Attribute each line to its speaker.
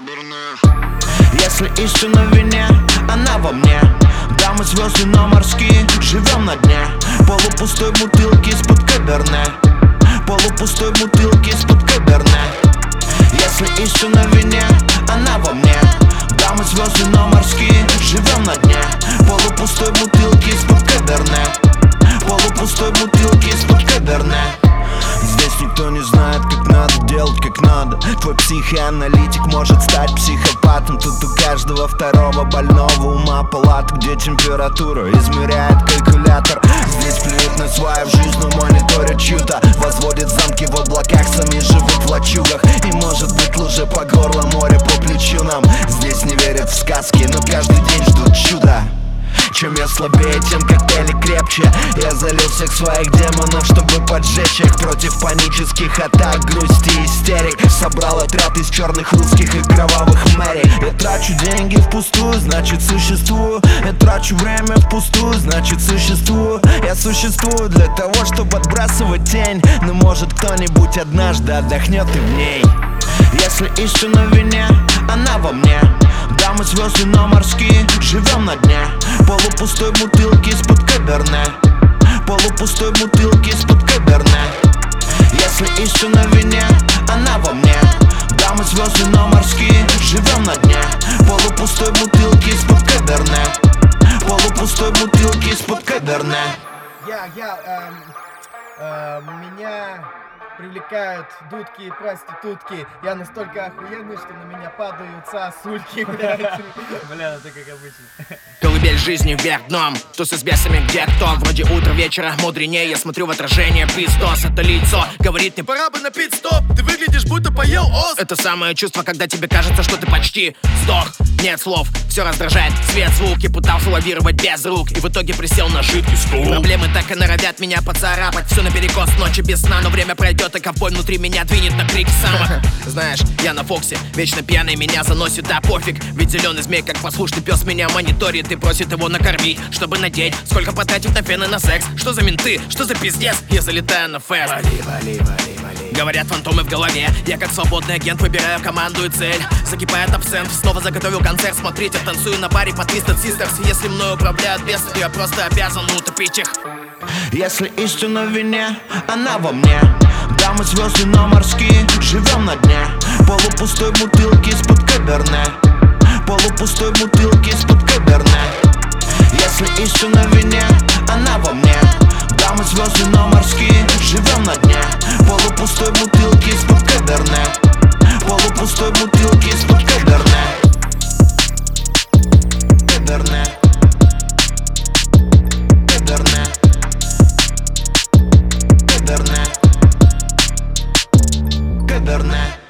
Speaker 1: Если истина в вине, она во мне. Да, мы звезды, но морские, живем на дне полупустой бутылки из-под каберне. Полупустой бутылки из-под каберне. Если истина в вине, она во мне. Да, мы звезды, но морские, живем на дне полупустой бутылки из-под каберне. Полупустой бутылки из-под каберне. Здесь никто не знает, как надо делать, как надо. Твой психоаналитик может стать психопатом. Тут у каждого второго больного ума палата, где температуру измеряет калькулятор. Здесь плюют на сваи в жизнь, но мониторят чью-то. Возводят замки в облаках, сами живут в лачугах. И может быть лужа по горло, море по плечу нам. Здесь не верят в сказки, но каждый день ждут чуда. Чем я слабее, тем коктейли крепче. Я залил всех своих демонов, чтобы поджечь их. Против панических атак, грусти и истерик. Собрал отряд из черных русских и кровавых мэрий. Я трачу деньги впустую, значит существую. Я трачу время впустую, значит существую. Я существую для того, чтобы отбрасывать тень. Но может кто-нибудь однажды отдохнет и в ней. Если истина в вине, она во мне. Да, мы звезды, но морские, живем на дне полупустой бутылки из-под каберне. Полупустой бутылки из-под каберне. Если истина в вине, она во мне. Да, мы звезды, но морские, живем на дне полупустой бутылки из-под каберне. Полупустой бутылки из-под каберне.
Speaker 2: Меня привлекают дудки и проститутки. Я настолько охуенный, что на меня падают сосульки. Бля, это как обычно.
Speaker 3: Колыбель жизни вверх дном, тусы с бесами где кто. Вроде утра, вечера, мудренее. Я смотрю в отражение, пиздос. Это лицо говорит мне: пора бы на пит-стоп. Ты выглядишь, будто поел ос. Это самое чувство, когда тебе кажется, что ты почти сдох. Нет слов, все раздражает, свет, звуки. Пытался лавировать без рук и в итоге присел на жидкий стул. Проблемы так и норовят меня поцарапать. Все наперекос, ночи без сна, но время пройдет, и ковбой внутри меня двинет на крик самок. Знаешь, я на Фоксе, вечно пьяный меня заносит, да пофиг. Ведь зеленый змей, как послушный пес, меня мониторит и просит его накормить, чтобы надеть. Сколько потратив на фен и на секс? Что за менты? Что за пиздец? Я залетаю на фест. Вали. Говорят фантомы в голове. Я как свободный агент выбираю команду и цель. Закипает абсент, снова заготовил концерт. Смотрите, танцую на баре под Twisted Sisters. Если мною управляют бесы, я просто обязан утопить их.
Speaker 1: Если истина в вине, она во мне. Да, мы звезды, но морские, живем на дне полупустой бутылки из-под каберне. Полупустой бутылки из-под каберне. Если истина в вине, она во мне. Да, мы звезды, но морские, живем на дне полупустой бутылки из-под каберне. Полупустой бутылки из-под каберне. Каберне. Каберне. Каберне. Каберне.